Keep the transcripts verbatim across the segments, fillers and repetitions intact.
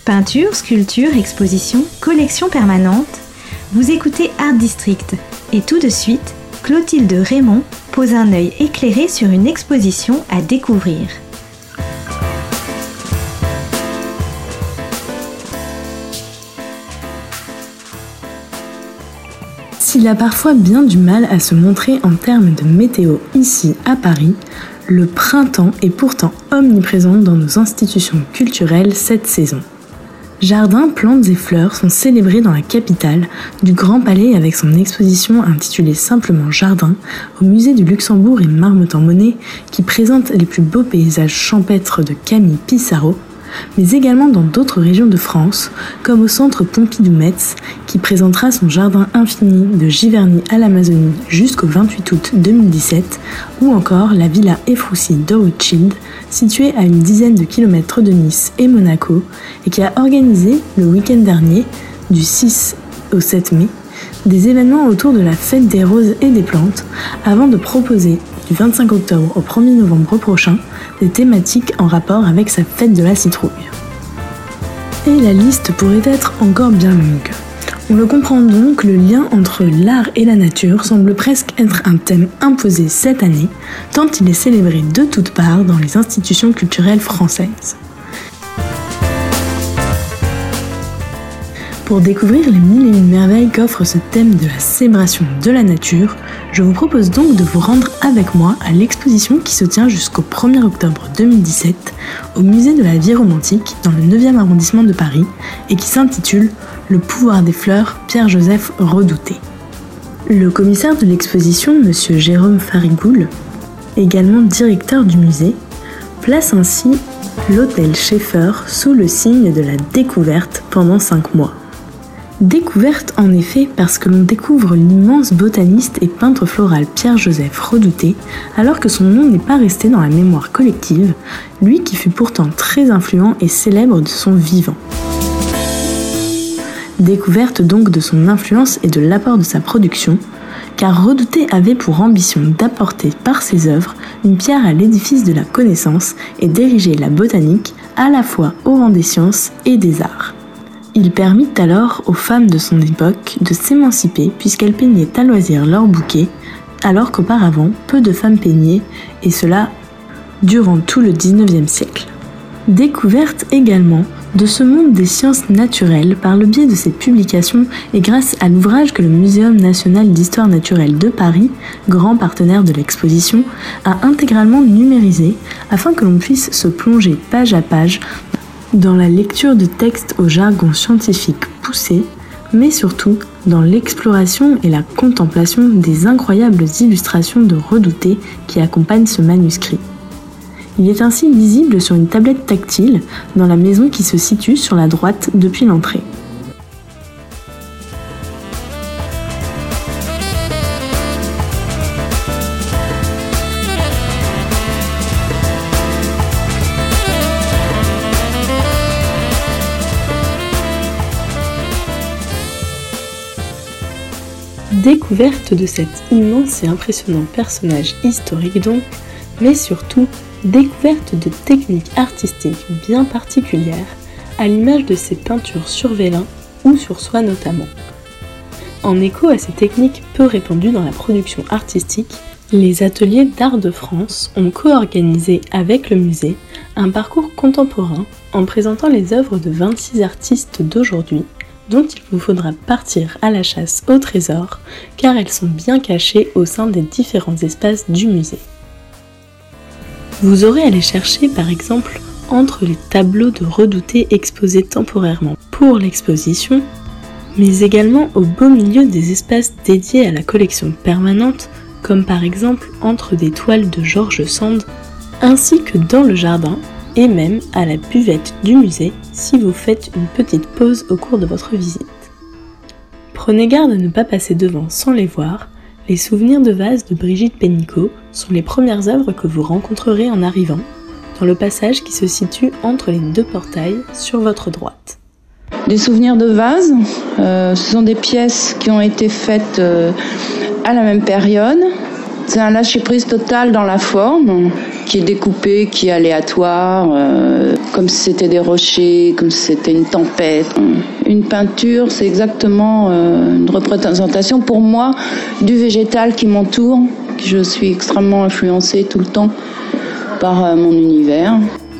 Peinture, sculpture, exposition, collection permanente. Vous écoutez Art District et tout de suite, Clotilde Raymond pose un œil éclairé sur une exposition à découvrir. S'il a parfois bien du mal à se montrer en termes de météo ici à Paris, le printemps est pourtant omniprésent dans nos institutions culturelles cette saison. Jardins, plantes et fleurs sont célébrés dans la capitale, du Grand Palais avec son exposition intitulée simplement Jardin, au musée du Luxembourg et Marmottan-Monet qui présente les plus beaux paysages champêtres de Camille Pissarro, mais également dans d'autres régions de France, comme au centre Pompidou-Metz, qui présentera son jardin infini de Giverny à l'Amazonie jusqu'au vingt-huit août deux mille dix-sept, ou encore la Villa Efroussi de Rothschild, située à une dizaine de kilomètres de Nice et Monaco, et qui a organisé, le week-end dernier, du six au sept mai, des événements autour de la fête des roses et des plantes, avant de proposer, du vingt-cinq octobre au premier novembre prochain, des thématiques en rapport avec sa fête de la citrouille. Et la liste pourrait être encore bien longue. On le comprend donc, le lien entre l'art et la nature semble presque être un thème imposé cette année, tant il est célébré de toutes parts dans les institutions culturelles françaises. Pour découvrir les mille et une merveilles qu'offre ce thème de la célébration de la nature, je vous propose donc de vous rendre avec moi à l'exposition qui se tient jusqu'au premier octobre deux mille dix-sept au musée de la vie romantique dans le neuvième arrondissement de Paris et qui s'intitule « Le pouvoir des fleurs, Pierre-Joseph Redouté ». Le commissaire de l'exposition, M. Jérôme Farigoul, également directeur du musée, place ainsi l'hôtel Schaeffer sous le signe de la découverte pendant cinq mois. Découverte en effet parce que l'on découvre l'immense botaniste et peintre floral Pierre-Joseph Redouté, alors que son nom n'est pas resté dans la mémoire collective, lui qui fut pourtant très influent et célèbre de son vivant. Découverte donc de son influence et de l'apport de sa production, car Redouté avait pour ambition d'apporter par ses œuvres une pierre à l'édifice de la connaissance et d'ériger la botanique à la fois au rang des sciences et des arts. Il permit alors aux femmes de son époque de s'émanciper puisqu'elles peignaient à loisir leurs bouquets, alors qu'auparavant peu de femmes peignaient, et cela durant tout le dix-neuvième siècle. Découverte également de ce monde des sciences naturelles par le biais de ses publications et grâce à l'ouvrage que le Muséum national d'histoire naturelle de Paris, grand partenaire de l'exposition, a intégralement numérisé afin que l'on puisse se plonger page à page dans la lecture de textes au jargon scientifique poussé, mais surtout dans l'exploration et la contemplation des incroyables illustrations de Redouté qui accompagnent ce manuscrit. Il est ainsi lisible sur une tablette tactile dans la maison qui se situe sur la droite depuis l'entrée. Découverte de cet immense et impressionnant personnage historique donc, mais surtout découverte de techniques artistiques bien particulières, à l'image de ses peintures sur vélin ou sur soie notamment. En écho à ces techniques peu répandues dans la production artistique, les ateliers d'art de France ont co-organisé avec le musée un parcours contemporain en présentant les œuvres de vingt-six artistes d'aujourd'hui, dont il vous faudra partir à la chasse au trésor, car elles sont bien cachées au sein des différents espaces du musée. Vous aurez à les chercher par exemple entre les tableaux de Redouté exposés temporairement pour l'exposition, mais également au beau milieu des espaces dédiés à la collection permanente, comme par exemple entre des toiles de George Sand, ainsi que dans le jardin, et même à la buvette du musée si vous faites une petite pause au cours de votre visite. Prenez garde à ne pas passer devant sans les voir, les souvenirs de vase de Brigitte Pénicaud sont les premières œuvres que vous rencontrerez en arrivant, dans le passage qui se situe entre les deux portails sur votre droite. Des souvenirs de vase, euh, ce sont des pièces qui ont été faites euh, à la même période. C'est un lâcher-prise total dans la forme. qui est découpé, qui est aléatoire, euh, comme si c'était des rochers, comme si c'était une tempête. Une peinture, c'est exactement euh, une représentation pour moi du végétal qui m'entoure. Je suis extrêmement influencée tout le temps par euh, mon univers.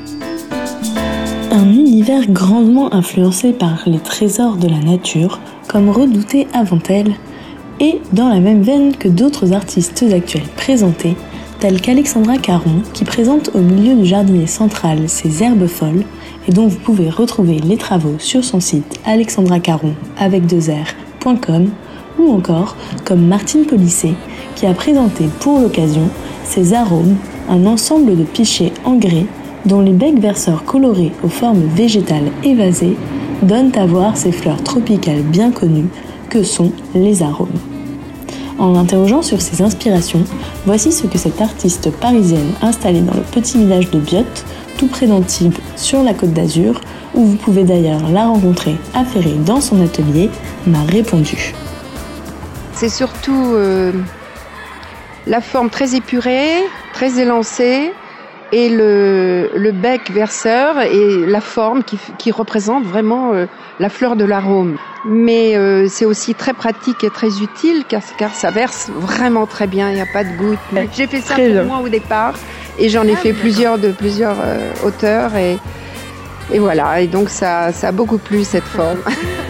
Un univers grandement influencé par les trésors de la nature, comme redouté avant elle, et dans la même veine que d'autres artistes actuels présentés, tels qu'Alexandra Caron, qui présente au milieu du jardinier central ses herbes folles, et dont vous pouvez retrouver les travaux sur son site alexandra caron avec deux r point com, ou encore comme Martine Polisset, qui a présenté pour l'occasion ses arômes, un ensemble de pichets en grès dont les becs verseurs colorés aux formes végétales évasées donnent à voir ces fleurs tropicales bien connues que sont les arômes. En l'interrogeant sur ses inspirations, voici ce que cette artiste parisienne installée dans le petit village de Biot, tout près d'Antibes, sur la Côte d'Azur, où vous pouvez d'ailleurs la rencontrer affairée dans son atelier, m'a répondu. C'est surtout euh, la forme très épurée, très élancée, et le, le bec verseur et la forme qui, qui représente vraiment euh, la fleur de l'arôme. Mais euh, c'est aussi très pratique et très utile car, car ça verse vraiment très bien, il n'y a pas de gouttes. J'ai fait ça très pour bien. moi au départ et j'en ai fait plusieurs de plusieurs euh, auteurs et, et voilà, et donc ça, ça a beaucoup plu cette forme.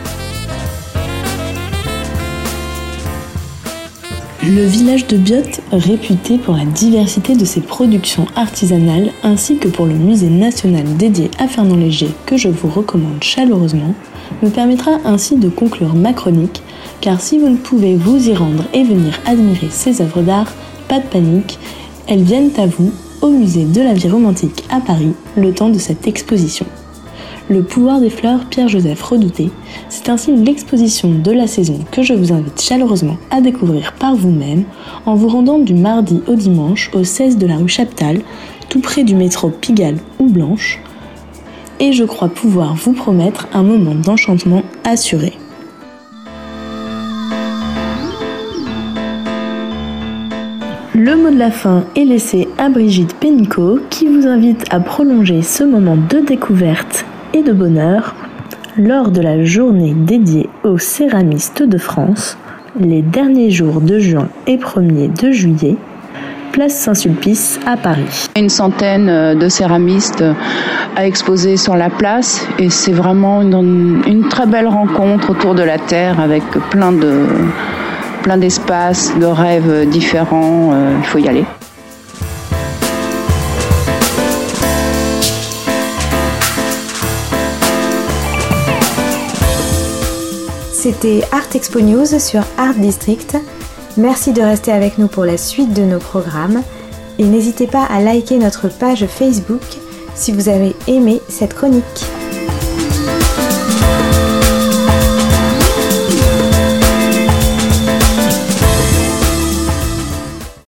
Le village de Biot, réputé pour la diversité de ses productions artisanales ainsi que pour le musée national dédié à Fernand Léger que je vous recommande chaleureusement, me permettra ainsi de conclure ma chronique, car si vous ne pouvez vous y rendre et venir admirer ces œuvres d'art, pas de panique, elles viennent à vous au musée de la vie romantique à Paris le temps de cette exposition. Le pouvoir des fleurs Pierre-Joseph Redouté, c'est ainsi l'exposition de la saison que je vous invite chaleureusement à découvrir par vous-même en vous rendant du mardi au dimanche au seize de la rue Chaptal, tout près du métro Pigalle ou Blanche, et je crois pouvoir vous promettre un moment d'enchantement assuré. Le mot de la fin est laissé à Brigitte Pénicaud qui vous invite à prolonger ce moment de découverte et de bonheur lors de la journée dédiée aux céramistes de France, les derniers jours de juin et premier de juillet, place Saint-Sulpice à Paris. Une centaine de céramistes à exposer sur la place et c'est vraiment une, une très belle rencontre autour de la terre avec plein de plein d'espaces, de rêves différents, euh, il faut y aller. C'était Art Expo News sur Art District. Merci de rester avec nous pour la suite de nos programmes et n'hésitez pas à liker notre page Facebook si vous avez aimé cette chronique.